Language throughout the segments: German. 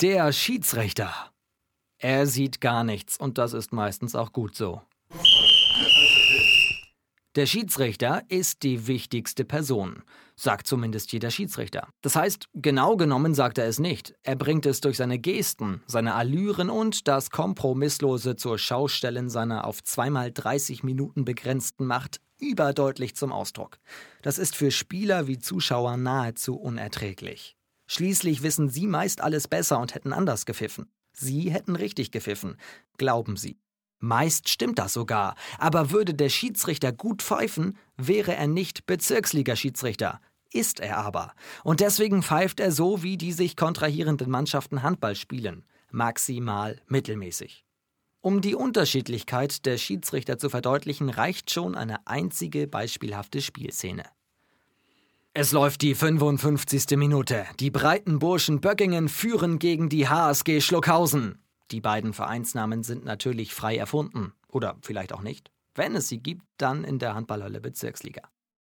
Der Schiedsrichter. Er sieht gar nichts und das ist meistens auch gut so. Der Schiedsrichter ist die wichtigste Person, sagt zumindest jeder Schiedsrichter. Das heißt, genau genommen sagt er es nicht. Er bringt es durch seine Gesten, seine Allüren und das Kompromisslose zur Schaustellen seiner auf 2x30 Minuten begrenzten Macht überdeutlich zum Ausdruck. Das ist für Spieler wie Zuschauer nahezu unerträglich. Schließlich wissen sie meist alles besser und hätten anders gepfiffen. Sie hätten richtig gepfiffen, glauben sie. Meist stimmt das sogar, aber würde der Schiedsrichter gut pfeifen, wäre er nicht Bezirksliga-Schiedsrichter. Ist er aber. Und deswegen pfeift er so, wie die sich kontrahierenden Mannschaften Handball spielen. Maximal mittelmäßig. Um die Unterschiedlichkeit der Schiedsrichter zu verdeutlichen, reicht schon eine einzige beispielhafte Spielszene. Es läuft die 55. Minute. Die Breitenburschen Böckingen führen gegen die HSG Schluckhausen. Die beiden Vereinsnamen sind natürlich frei erfunden. Oder vielleicht auch nicht. Wenn es sie gibt, dann in der Handballhölle Bezirksliga.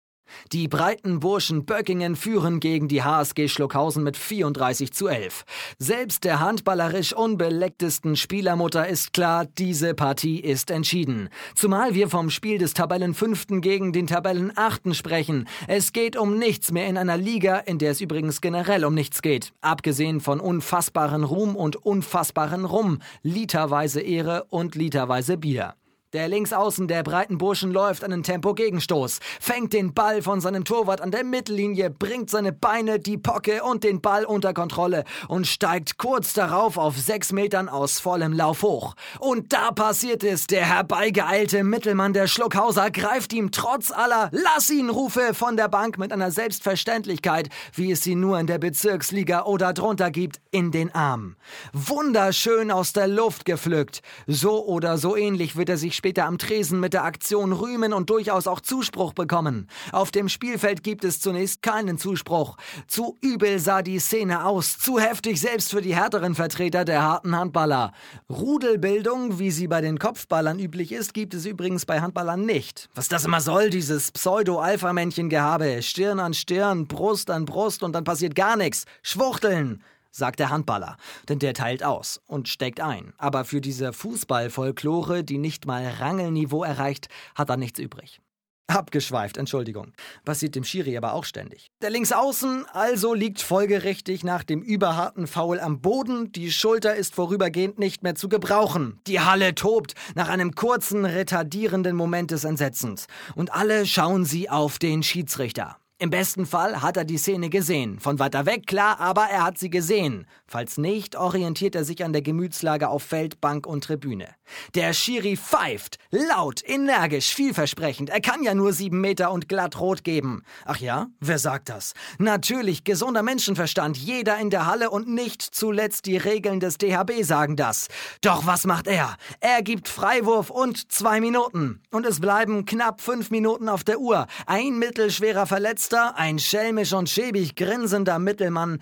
Die Breitenburschen Böckingen führen gegen die HSG Schluckhausen mit 34:11. Selbst der handballerisch unbelecktesten Spielermutter ist klar, diese Partie ist entschieden. Zumal wir vom Spiel des Tabellenfünften gegen den Tabellenachten sprechen. Es geht um nichts mehr in einer Liga, in der es übrigens generell um nichts geht. Abgesehen von unfassbaren Ruhm und unfassbaren Rum, literweise Ehre und literweise Bier. Der Linksaußen der Breitenburschen läuft einen Tempo-Gegenstoß, fängt den Ball von seinem Torwart an der Mittellinie, bringt seine Beine, die Pocke und den Ball unter Kontrolle und steigt kurz darauf auf 6 Metern aus vollem Lauf hoch. Und da passiert es, der herbeigeeilte Mittelmann der Schluckhauser greift ihm trotz aller Lass-ihn-Rufe von der Bank mit einer Selbstverständlichkeit, wie es sie nur in der Bezirksliga oder drunter gibt, in den Arm. Wunderschön aus der Luft gepflückt. So oder so ähnlich wird er sich später am Tresen mit der Aktion rühmen und durchaus auch Zuspruch bekommen. Auf dem Spielfeld gibt es zunächst keinen Zuspruch. Zu übel sah die Szene aus, zu heftig selbst für die härteren Vertreter der harten Handballer. Rudelbildung, wie sie bei den Kopfballern üblich ist, gibt es übrigens bei Handballern nicht. Was das immer soll, dieses Pseudo-Alpha-Männchen-Gehabe. Stirn an Stirn, Brust an Brust und dann passiert gar nichts. Schwuchteln, sagt der Handballer, denn der teilt aus und steckt ein. Aber für diese Fußball-Folklore, die nicht mal Rangelniveau erreicht, hat er nichts übrig. Abgeschweift, Entschuldigung. Passiert dem Schiri aber auch ständig. Der Linksaußen also liegt folgerichtig nach dem überharten Foul am Boden. Die Schulter ist vorübergehend nicht mehr zu gebrauchen. Die Halle tobt nach einem kurzen, retardierenden Moment des Entsetzens. Und alle schauen sie auf den Schiedsrichter. Im besten Fall hat er die Szene gesehen. Von weiter weg, klar, aber er hat sie gesehen. Falls nicht, orientiert er sich an der Gemütslage auf Feld, Bank und Tribüne. Der Schiri pfeift. Laut, energisch, vielversprechend. Er kann ja nur 7 Meter und glatt rot geben. Ach ja? Wer sagt das? Natürlich, gesunder Menschenverstand. Jeder in der Halle und nicht zuletzt die Regeln des DHB sagen das. Doch was macht er? Er gibt Freiwurf und 2 Minuten. Und es bleiben knapp 5 Minuten auf der Uhr. Ein mittelschwerer Verletzter, ein schelmisch und schäbig grinsender Mittelmann,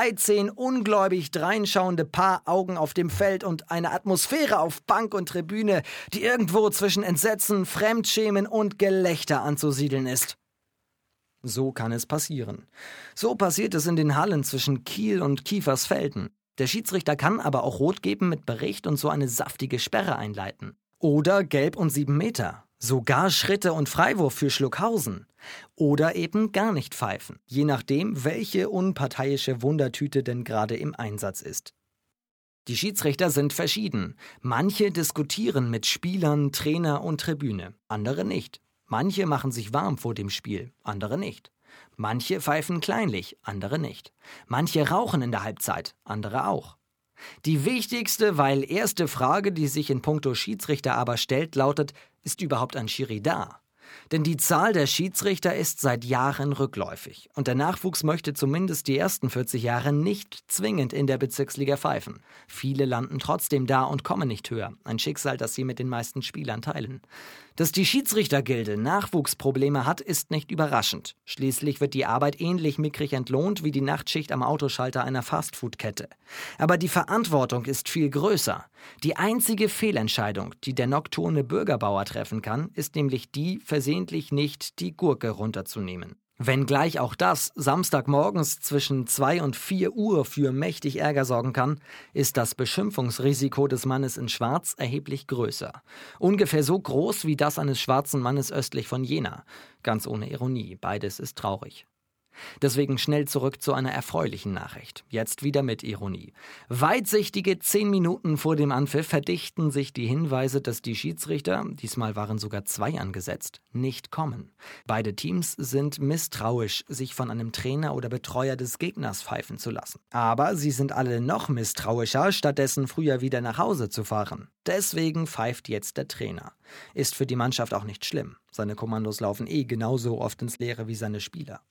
13 ungläubig dreinschauende Paar Augen auf dem Feld und eine Atmosphäre auf Bank und Tribüne, die irgendwo zwischen Entsetzen, Fremdschämen und Gelächter anzusiedeln ist. So kann es passieren. So passiert es in den Hallen zwischen Kiel und Kiefersfelden. Der Schiedsrichter kann aber auch Rot geben mit Bericht und so eine saftige Sperre einleiten. Oder Gelb und 7 Meter. Sogar Schritte und Freiwurf für Schluckhausen. Oder eben gar nicht pfeifen, je nachdem, welche unparteiische Wundertüte denn gerade im Einsatz ist. Die Schiedsrichter sind verschieden. Manche diskutieren mit Spielern, Trainer und Tribüne, andere nicht. Manche machen sich warm vor dem Spiel, andere nicht. Manche pfeifen kleinlich, andere nicht. Manche rauchen in der Halbzeit, andere auch. Die wichtigste, weil erste Frage, die sich in puncto Schiedsrichter aber stellt, lautet: Ist überhaupt ein Schiri da? Denn die Zahl der Schiedsrichter ist seit Jahren rückläufig. Und der Nachwuchs möchte zumindest die ersten 40 Jahre nicht zwingend in der Bezirksliga pfeifen. Viele landen trotzdem da und kommen nicht höher. Ein Schicksal, das sie mit den meisten Spielern teilen. Dass die Schiedsrichtergilde Nachwuchsprobleme hat, ist nicht überraschend. Schließlich wird die Arbeit ähnlich mickrig entlohnt wie die Nachtschicht am Autoschalter einer Fastfood-Kette. Aber die Verantwortung ist viel größer. Die einzige Fehlentscheidung, die der nokturne Bürgerbauer treffen kann, ist nämlich die, versehentlich nicht die Gurke runterzunehmen. Wenngleich auch das samstagmorgens zwischen 2 und 4 Uhr für mächtig Ärger sorgen kann, ist das Beschimpfungsrisiko des Mannes in Schwarz erheblich größer. Ungefähr so groß wie das eines schwarzen Mannes östlich von Jena. Ganz ohne Ironie, beides ist traurig. Deswegen schnell zurück zu einer erfreulichen Nachricht. Jetzt wieder mit Ironie. Weitsichtige 10 Minuten vor dem Anpfiff verdichten sich die Hinweise, dass die Schiedsrichter, diesmal waren sogar 2 angesetzt, nicht kommen. Beide Teams sind misstrauisch, sich von einem Trainer oder Betreuer des Gegners pfeifen zu lassen. Aber sie sind alle noch misstrauischer, stattdessen früher wieder nach Hause zu fahren. Deswegen pfeift jetzt der Trainer. Ist für die Mannschaft auch nicht schlimm. Seine Kommandos laufen genauso oft ins Leere wie seine Spieler.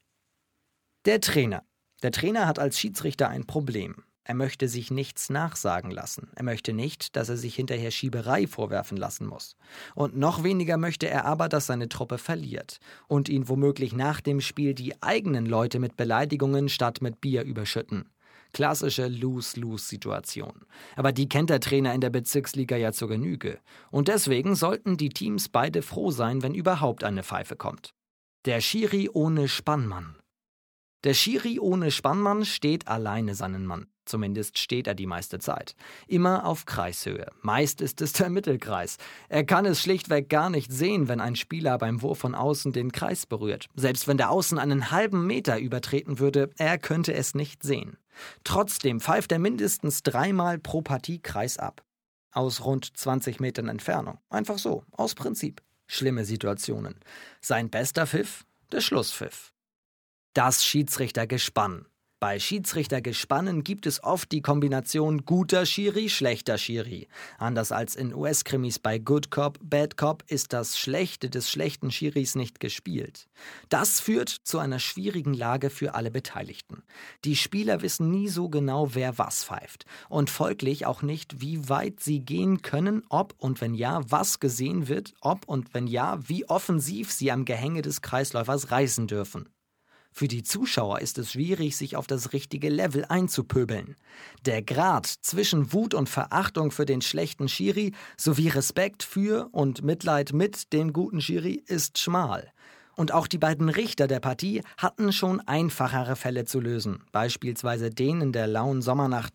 Der Trainer. Der Trainer hat als Schiedsrichter ein Problem. Er möchte sich nichts nachsagen lassen. Er möchte nicht, dass er sich hinterher Schieberei vorwerfen lassen muss. Und noch weniger möchte er aber, dass seine Truppe verliert und ihn womöglich nach dem Spiel die eigenen Leute mit Beleidigungen statt mit Bier überschütten. Klassische Lose-Lose-Situation. Aber die kennt der Trainer in der Bezirksliga ja zur Genüge. Und deswegen sollten die Teams beide froh sein, wenn überhaupt eine Pfeife kommt. Der Schiri ohne Spannmann. Der Schiri ohne Spannmann steht alleine seinen Mann. Zumindest steht er die meiste Zeit. Immer auf Kreishöhe. Meist ist es der Mittelkreis. Er kann es schlichtweg gar nicht sehen, wenn ein Spieler beim Wurf von außen den Kreis berührt. Selbst wenn der Außen einen halben Meter übertreten würde, er könnte es nicht sehen. Trotzdem pfeift er mindestens 3-mal pro Partie Kreis ab. Aus rund 20 Metern Entfernung. Einfach so, aus Prinzip. Schlimme Situationen. Sein bester Pfiff? Der Schlusspfiff. Das Schiedsrichtergespann. Bei Schiedsrichtergespannen gibt es oft die Kombination guter Schiri, schlechter Schiri. Anders als in US-Krimis bei Good Cop, Bad Cop ist das Schlechte des schlechten Schiris nicht gespielt. Das führt zu einer schwierigen Lage für alle Beteiligten. Die Spieler wissen nie so genau, wer was pfeift. Und folglich auch nicht, wie weit sie gehen können, ob und wenn ja, was gesehen wird, ob und wenn ja, wie offensiv sie am Gehänge des Kreisläufers reißen dürfen. Für die Zuschauer ist es schwierig, sich auf das richtige Level einzupöbeln. Der Grat zwischen Wut und Verachtung für den schlechten Schiri sowie Respekt für und Mitleid mit dem guten Schiri ist schmal. Und auch die beiden Richter der Partie hatten schon einfachere Fälle zu lösen. Beispielsweise den in der lauen Sommernacht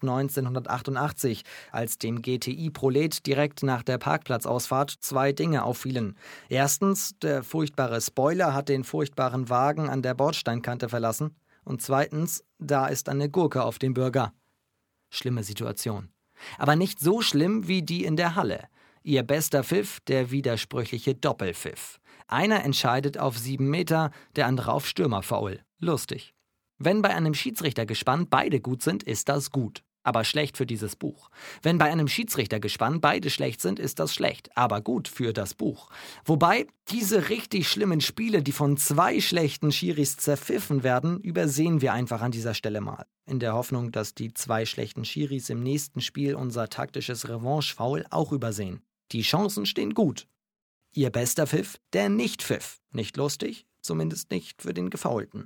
1988, als dem GTI-Prolet direkt nach der Parkplatzausfahrt 2 Dinge auffielen. Erstens, der furchtbare Spoiler hat den furchtbaren Wagen an der Bordsteinkante verlassen. Und zweitens, da ist eine Gurke auf dem Bürger. Schlimme Situation. Aber nicht so schlimm wie die in der Halle. Ihr bester Pfiff, der widersprüchliche Doppelpfiff. Einer entscheidet auf 7 Meter, der andere auf Stürmerfoul. Lustig. Wenn bei einem Schiedsrichtergespann beide gut sind, ist das gut. Aber schlecht für dieses Buch. Wenn bei einem Schiedsrichtergespann beide schlecht sind, ist das schlecht. Aber gut für das Buch. Wobei, diese richtig schlimmen Spiele, die von 2 schlechten Schiris zerpfiffen werden, übersehen wir einfach an dieser Stelle mal. In der Hoffnung, dass die 2 schlechten Schiris im nächsten Spiel unser taktisches Revanche-Foul auch übersehen. Die Chancen stehen gut. Ihr bester Pfiff? Der Nicht-Pfiff. Nicht lustig, zumindest nicht für den Gefaulten.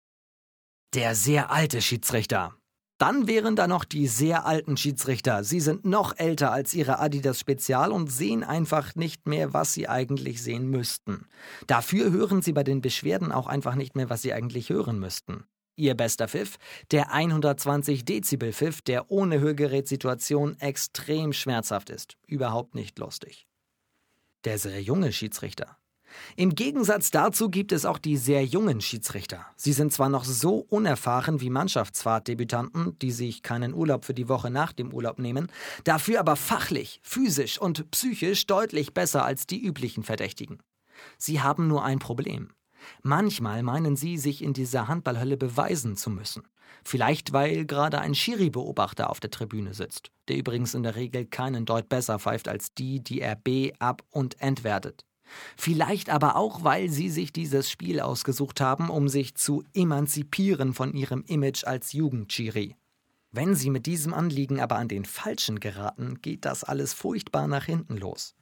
Der sehr alte Schiedsrichter. Dann wären da noch die sehr alten Schiedsrichter. Sie sind noch älter als ihre Adidas Spezial und sehen einfach nicht mehr, was sie eigentlich sehen müssten. Dafür hören sie bei den Beschwerden auch einfach nicht mehr, was sie eigentlich hören müssten. Ihr bester Pfiff? Der 120 Dezibel Pfiff, der ohne Hörgerätsituation extrem schmerzhaft ist. Überhaupt nicht lustig. Der sehr junge Schiedsrichter. Im Gegensatz dazu gibt es auch die sehr jungen Schiedsrichter. Sie sind zwar noch so unerfahren wie Mannschaftsfahrtdebütanten, die sich keinen Urlaub für die Woche nach dem Urlaub nehmen, dafür aber fachlich, physisch und psychisch deutlich besser als die üblichen Verdächtigen. Sie haben nur ein Problem. Manchmal meinen sie, sich in dieser Handballhölle beweisen zu müssen. Vielleicht, weil gerade ein Schiri-Beobachter auf der Tribüne sitzt, der übrigens in der Regel keinen Deut besser pfeift als die er ab- und entwertet. Vielleicht aber auch, weil sie sich dieses Spiel ausgesucht haben, um sich zu emanzipieren von ihrem Image als Jugendschiri. Wenn sie mit diesem Anliegen aber an den Falschen geraten, geht das alles furchtbar nach hinten los.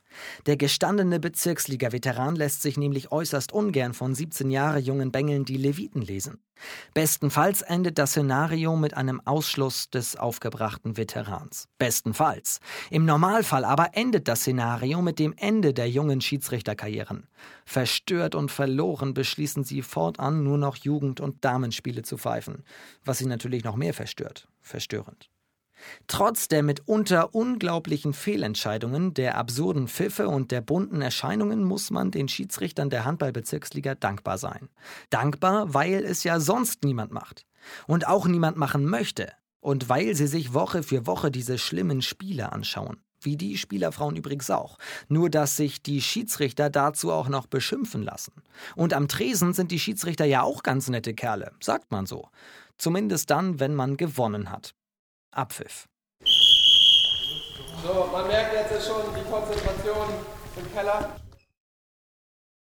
Der gestandene Bezirksliga-Veteran lässt sich nämlich äußerst ungern von 17 Jahre jungen Bengeln die Leviten lesen. Bestenfalls endet das Szenario mit einem Ausschluss des aufgebrachten Veterans. Bestenfalls. Im Normalfall aber endet das Szenario mit dem Ende der jungen Schiedsrichterkarrieren. Verstört und verloren beschließen sie fortan nur noch Jugend- und Damenspiele zu pfeifen, was sie natürlich noch mehr verstörend. Trotz der mitunter unglaublichen Fehlentscheidungen, der absurden Pfiffe und der bunten Erscheinungen muss man den Schiedsrichtern der Handball-Bezirksliga dankbar sein. Dankbar, weil es ja sonst niemand macht. Und auch niemand machen möchte. Und weil sie sich Woche für Woche diese schlimmen Spiele anschauen. Wie die Spielerfrauen übrigens auch. Nur, dass sich die Schiedsrichter dazu auch noch beschimpfen lassen. Und am Tresen sind die Schiedsrichter ja auch ganz nette Kerle, sagt man so. Zumindest dann, wenn man gewonnen hat. Abpfiff. So, man merkt jetzt schon die Konzentration im Keller.